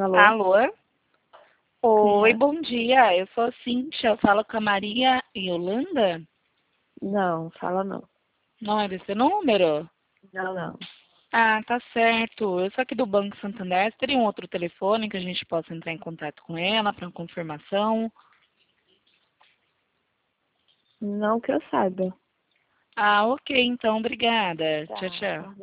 Alô? Alô? Quem Oi, é? bom dia. Eu sou a Cíntia. Eu falo com a Maria Yolanda. Não, fala não. Não é desse número? Não, não. Ah, tá certo. Eu sou aqui do Banco Santander. Teria um outro telefone que a gente possa entrar em contato com ela para confirmação? Não que eu saiba. Ah, ok. Então, obrigada. Tchau, Tá, tchau. tá.